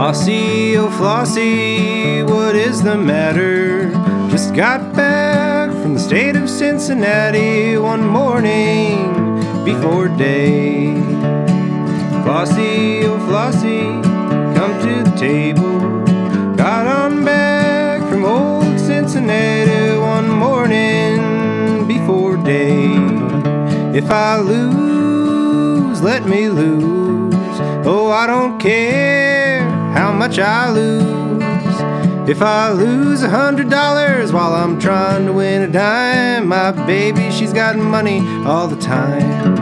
Flossie, oh Flossie, what is the matter? Just got back from the state of Cincinnati one morning before day. Flossie, oh Flossie, come to the table. Got on back from old Cincinnati one morning before day. If I lose, let me lose. Oh, I don't care how much I lose. If I lose $100 while I'm trying to win a dime, my baby, she's got money all the time.